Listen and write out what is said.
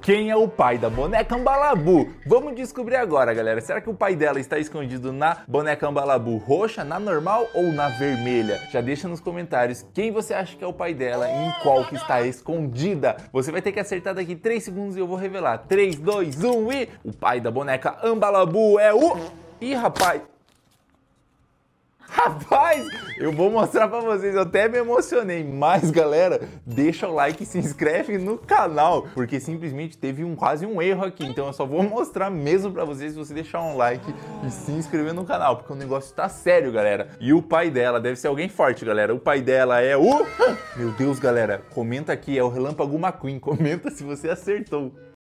Quem é o pai da boneca Ambalabu? Vamos descobrir agora, galera. Será que o pai dela está escondido na boneca Ambalabu roxa, na normal ou na vermelha? Já deixa nos comentários quem você acha que é o pai dela e em qual que está escondida. Você vai ter que acertar daqui 3 segundos e eu vou revelar. 3, 2, 1 e... O pai da boneca Ambalabu é o... Ih, rapaz... Rapaz, eu vou mostrar pra vocês, eu até me emocionei, mas galera, deixa o like e se inscreve no canal, porque simplesmente teve quase um erro aqui, então eu só vou mostrar mesmo pra vocês se você deixar um like e se inscrever no canal, porque o negócio tá sério, galera. E o pai dela deve ser alguém forte, galera, o pai dela é o... Meu Deus, galera, comenta aqui, é o Relâmpago McQueen, comenta se você acertou.